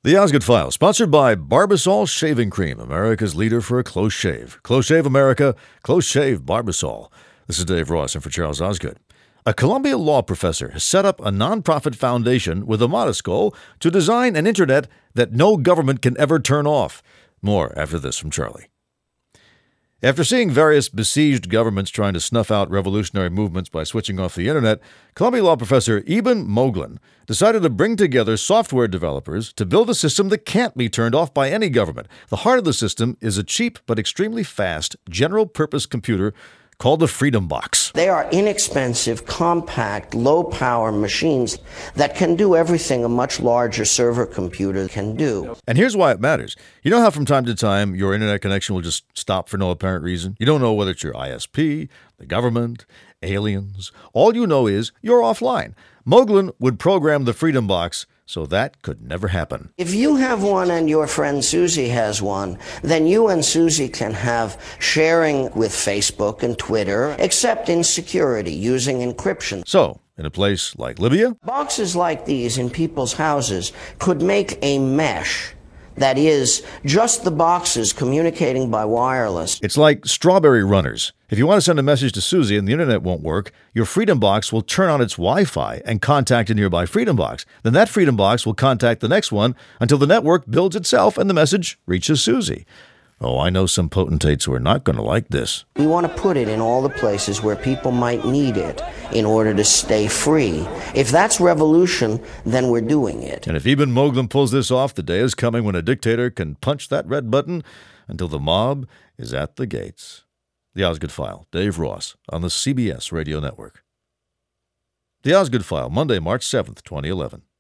The Osgood File, sponsored by Barbasol Shaving Cream, America's leader for a close shave. Close shave America, close shave Barbasol. This is Dave Ross, and for Charles Osgood. A Columbia law professor has set up a nonprofit foundation with a modest goal to design an internet that no government can ever turn off. More after this from Charlie. After seeing various besieged governments trying to snuff out revolutionary movements by switching off the internet, Columbia law professor Eben Moglen decided to bring together software developers to build a system that can't be turned off by any government. The heart of the system is a cheap but extremely fast general-purpose computer called the Freedom Box. They are inexpensive, compact, low-power machines that can do everything a much larger server computer can do. And here's why it matters. You know how from time to time your internet connection will just stop for no apparent reason? You don't know whether it's your ISP, the government, aliens. All you know is you're offline. Moglen would program the Freedom Box so that could never happen. If you have one and your friend Susie has one, then you and Susie can have sharing with Facebook and Twitter, except in security, using encryption. So, in a place like Libya, boxes like these in people's houses could make a mesh that is just the boxes communicating by wireless. It's like strawberry runners. If you want to send a message to Susie and the internet won't work, your Freedom Box will turn on its Wi-Fi and contact a nearby Freedom Box. Then that Freedom Box will contact the next one until the network builds itself and the message reaches Susie. Oh, I know some potentates who are not going to like this. We want to put it in all the places where people might need it in order to stay free. If that's revolution, then we're doing it. And if Eben Moglen pulls this off, the day is coming when a dictator can punch that red button until the mob is at the gates. The Osgood File, Dave Ross, on the CBS Radio Network. The Osgood File, Monday, March 7th, 2011.